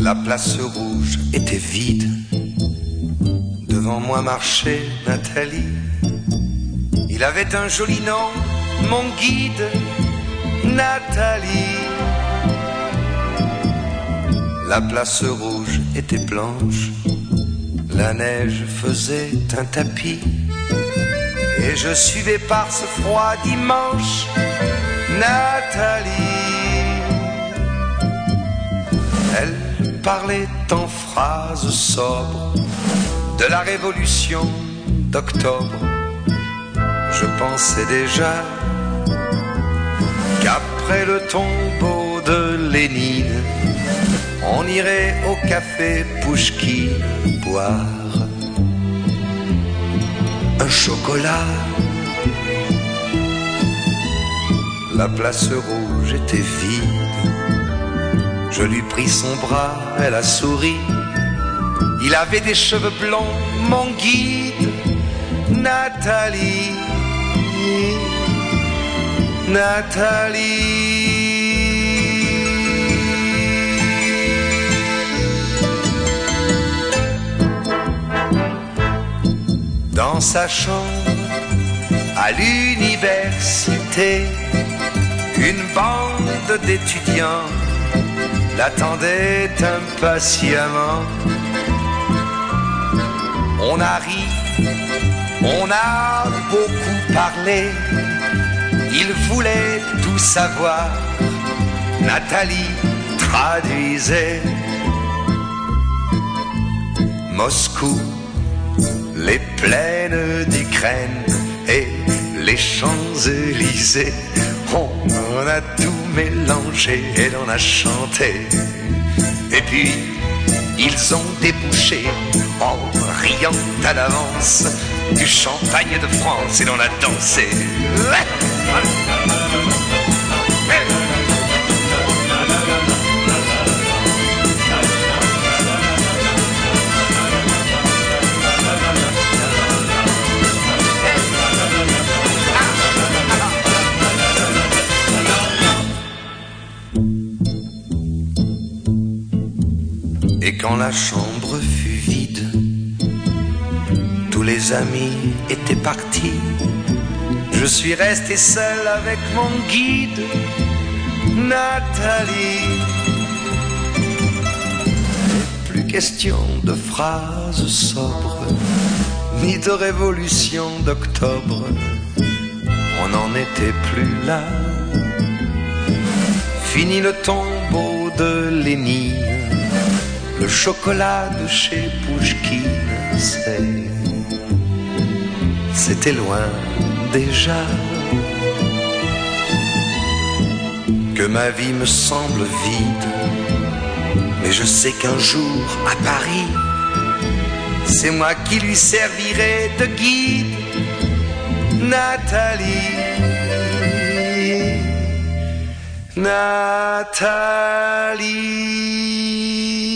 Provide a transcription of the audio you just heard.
La place rouge était vide. Devant moi marchait Nathalie. Il avait un joli nom, mon guide, Nathalie. La place rouge était blanche. La neige faisait un tapis. Et je suivais par ce froid dimanche Nathalie. Elle parlait en phrases sobres de la révolution d'octobre. Je pensais déjà qu'après le tombeau de Lénine, on irait au café Pouchkine boire un chocolat. La place rouge était vide. Je lui pris son bras, elle a souri. Il avait des cheveux blonds, mon guide, Nathalie. Nathalie. Dans sa chambre, à l'université, une bande d'étudiants l'attendait impatiemment. On a ri, on a beaucoup parlé. Il voulait tout savoir. Nathalie traduisait. Moscou, les plaines d'Ukraine et les Champs-Élysées. On a tout mélangé et l'on a chanté. Et puis ils ont débouché en riant à l'avance du champagne de France et l'on a dansé. Et quand la chambre fut vide, tous les amis étaient partis. Je suis resté seul avec mon guide, Nathalie. Plus question de phrases sobres, ni de révolution d'octobre. On n'en était plus là. Fini le tombeau de Lénine. Le chocolat de chez Pouchkine, c'était loin déjà. Que ma vie me semble vide, mais je sais qu'un jour à Paris, c'est moi qui lui servirai de guide, Nathalie. Nathalie.